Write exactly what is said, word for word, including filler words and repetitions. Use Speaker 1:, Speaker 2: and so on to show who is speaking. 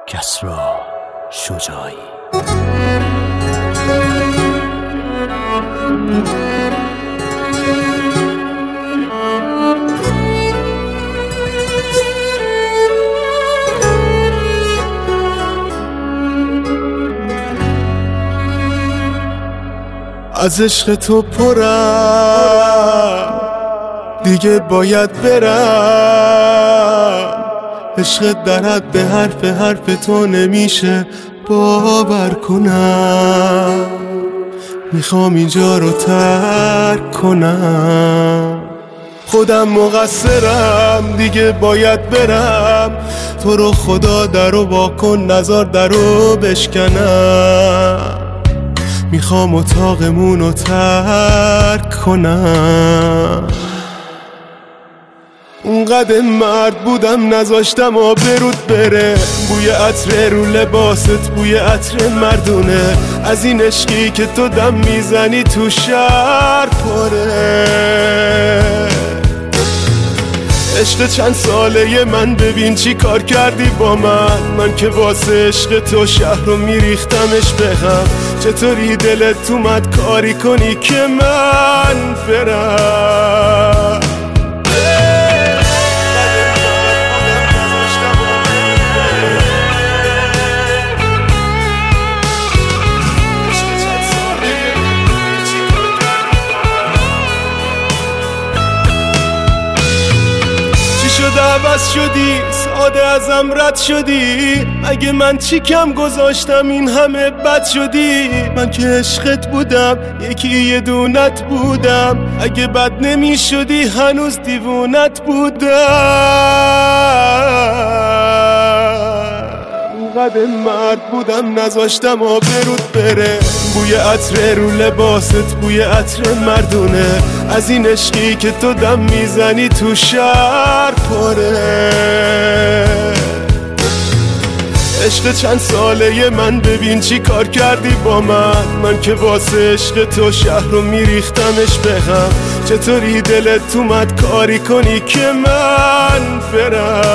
Speaker 1: کسری شجاعی.
Speaker 2: از عشق تو پرم دیگه باید برم، عشق در حد حرف حرف تو نمیشه باور کنم، میخوام اینجا رو ترک کنم، خودم مقصرم دیگه باید برم، تو رو خدا درو وا کن نزار درو بشکنم، میخوام اتاقمون رو ترک کنم. اونقدر مرد بودم نذاشتم آبروت بره، بوی عطر رو لباست بوی عطر مردونه، از این عشقی که تو دم میزنی تو شهر پره. عشق چند ساله من ببین چی کار کردی با من، من که واسه عشق تو شهر رو میریختمش به هم، چطوری دلت اومد کاری کنی که من برم. شده عوض شدی ساده ازم رد شدی، اگه من چی کم گذاشتم این همه بد شدی، من که عشقت بودم یکی یه دونت بودم، اگه بد نمی شدی هنوز دیوونت بودم. اونقدر مرد بودم نذاشتم آبروت بره، بوی عطر رو لباست بوی عطر مردونه، از این عشقی که تو دم میزنی تو شهر پره. عشق چند ساله من ببین چی کار کردی با من، من که واسه عشق تو شهر رو میریختمش به هم، چطوری دلت اومد کاری کنی که من برم.